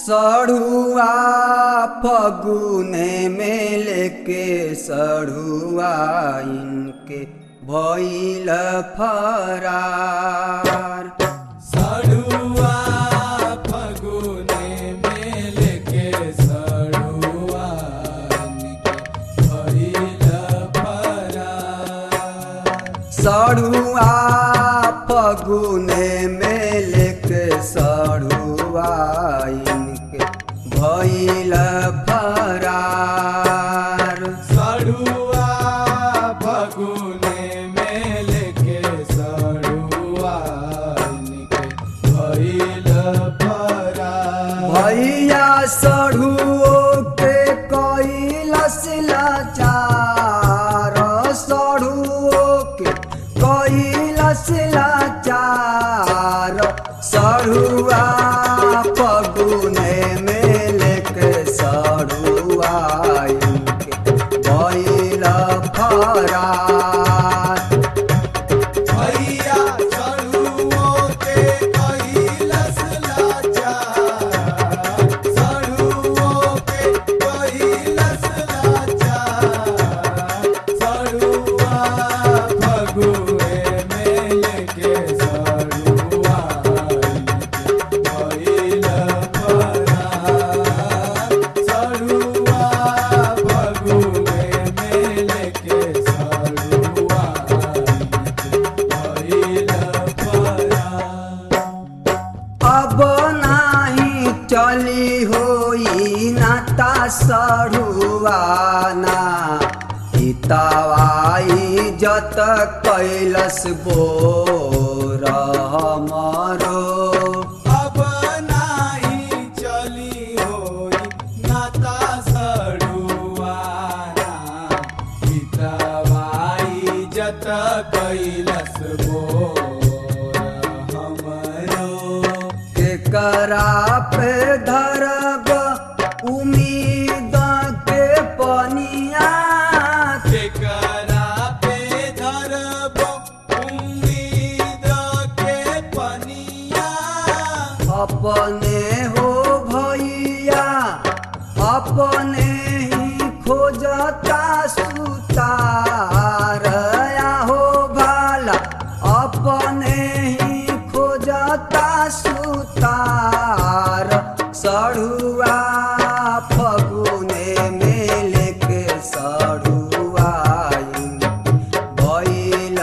सढ़ुआ फगुने में लेके सढ़ुआ इनके भइल फरार। सढ़ुआ फगुने में लेके सढ़ुआ इनके भइल फरार। सढ़ुआ फगुने में लेके सढ़ुआ इनके भइल फरार। सढ़ुआ फगुने में लेके सढ़ुआ इनके भइल फरार। भैया सढ़ुओ के कैलस लाचार। सढ़ुओ के कैलस लाचार। सढ़ुआ फगुने में लेके सढ़ुआ इनके भइल फरार। भैया सढ़ुओ के कैलस लाचार। सढ़ुओ के कैलस लाचार। सढ़ुआ फगुने में लेके सढ़ुआ इनके भइल फरार। सढ़ुआ फगुने में लेके सढ़ुआ इनके भइल फरार। अब नाही चली होई नाता सढ़ुआना। हितवाई जत कैलस बोर हमरो। अब नाही चली होई नाता सढ़ुआना। हितवाई जत कैलस बोर हमरो। केकरा पे धरब उम्मीद के पनिया। केकरा पे धरब उम्मीद के पनिया। अपने हो भैया अपने ही खोजता सुतार। या हो भाला अपने ही खोजता सुतार। सढ़ुआ फगुने में लेके सढ़ुआ इनके भइल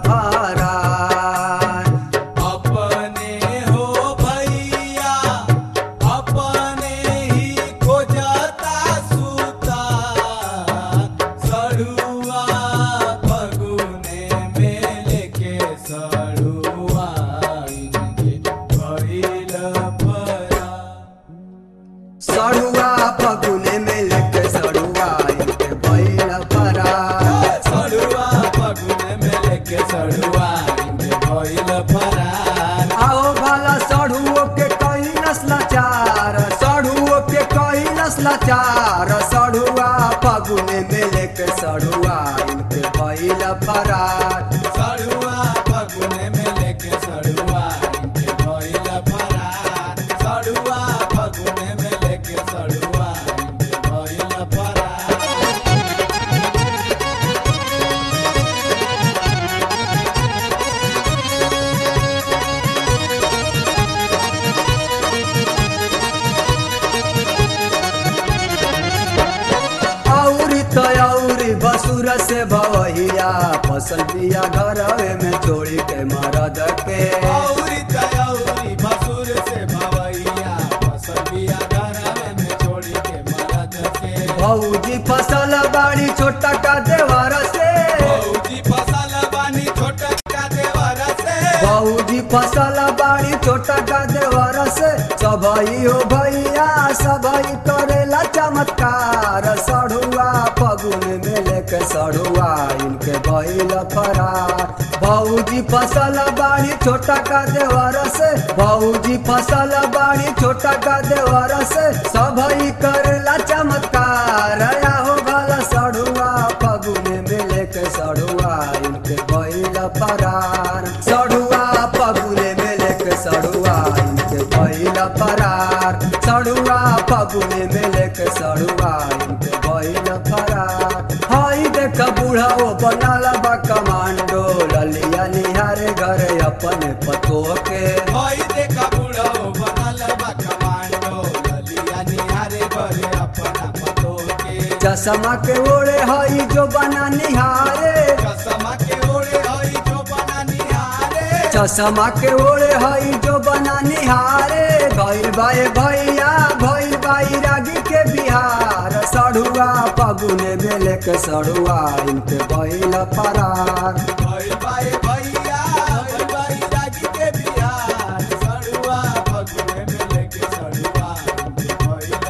फरार। अपने हो भैया अपने ही खोजता सुतार। सढ़ुआ फगुने में लेके सढ़ुआ इनके भइल फरार। सढ़ुआ फगुने में लेके सढ़ुआ इनके भइल फरार। सढ़ुआ फगुने में लेके सढ़ुआ इनके भइल फरार। आओ भला सढ़ुओ के कैलस लाचार। सढ़ुओ के कैलस लाचार। सढ़ुआ फगुने में लेके सढ़ुआ इनके भइल फरार। सढ़ुआ फगुने में लेके सढ़ुआ इनके भइल फरार। सढ़ुआ फगुने में लेके सढ़ुआ इनके भइल फरार। औरी तो औरी बसुर से भवैया फसल बिया घरवे में छोड़ी के मरद के। औरी तयौरी भसुर से भवैया फसल बिया घरवे में छोड़ी के मरद के। भौजी फसल बाड़ी छोटा का देवर से। भौजी फसल बानी छोटा का देवर से। भौजी फसल बाड़ी छोटा का देवर से। सबई हो भैया सबई करेला चमत्कार। सढ़ुआ फगुने में लेके सढ़ुआ इनके भइल फरार। भौजी फसल बाड़ी छोटा का देवर से। भौजी फसल बाड़ी छोटा का देवर से। सबई करेला चमत्कार। या हो भला सढ़ुआ फगुने में लेके सढ़ुआ इनके भइल फरार। सढ़ुआ फगुने में लेके सढ़ुआ इनके भइल फरार। सढ़ुआ फगुने में लेके सड़ुआ इनके भइल फरार। हई देख बूढ़ा ओ बनल बा कमांडो ललिया निहारे घरे अपने पतो के। हई देखा बुढ़ो बनल बा कमांडो ललिया निहारे घरे अपना पतो के। चश्मा के ओढ़े हई जो बना निहारे, चश्मा के ओढ़े हई जो बना निहारे। चश्मा के ओढ़े हई जो बना निहारे। भइल बाए भैया भइल बाई रागी के बिहार सड़ुआ फगुने में लेके सड़ुआ इनके भइल फरार। भइल बाए भैया भइल बाई रागी के बिहार सड़ुआ फगुने में लेके सड़ुआ इनके भइल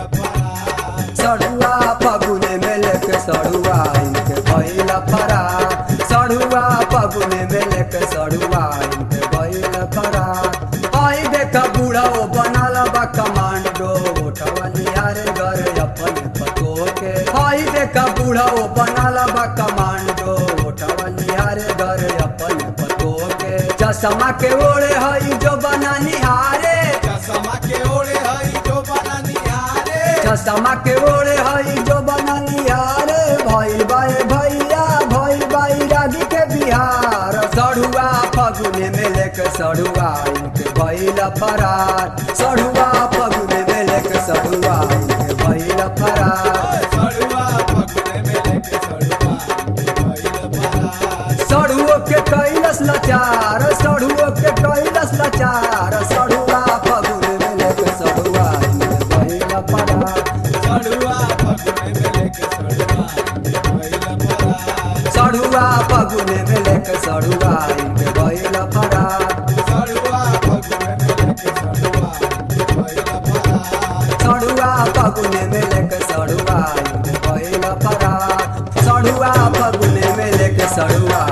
फरार। सड़ुआ फगुने में लेके सड़ुआ इनके भइल फरार। सड़ुआ फगुने में लेके सड़ुआ इनके भइल फरार। आई देखा बूढ़ा ओ बनल बा कमांडो उठवा निहारे घरे अपने पतो के। आई देखा बूढ़ा ओ बनल बा कमांडो उठवा निहारे घरे अपने पतो के। चश्मा के ओढ़े हई जो बना निहारे, चश्मा के ओढ़े हई जो बना निहारे। चश्मा के ओढ़े हई जो बना निहारे। भइल बाए भैया भइल बाई रागी के बिहार सड़ुआ फगुने में लेके सड़ुआ इनके भइल फरार। सड़ुआ फगुने में लेके सड़ुआ इनके भइल फरार। सड़ुआ फगुने में लेके सड़ुआ इनके भइल फरार। सड़ुओ के कैलस लाचार, सड़ुओ के कैलस लाचार। सड़ुआ फगुने में लेके सड़ुआ इनके भइल फरार। सड़ुआ फगुने में लेके सड़ुआ इनके भइल फरार। सड़ुआ फगुने में लेके सड़ुआ इनके भइल फरार। सड़ुआ फगुने में लेके सड़ुआ इनके भइल फरार। सड़ुआ फगुने में लेके सड़ुआ इनके भइल फरार। सड़ुआ फगुने में लेके सड़ुआ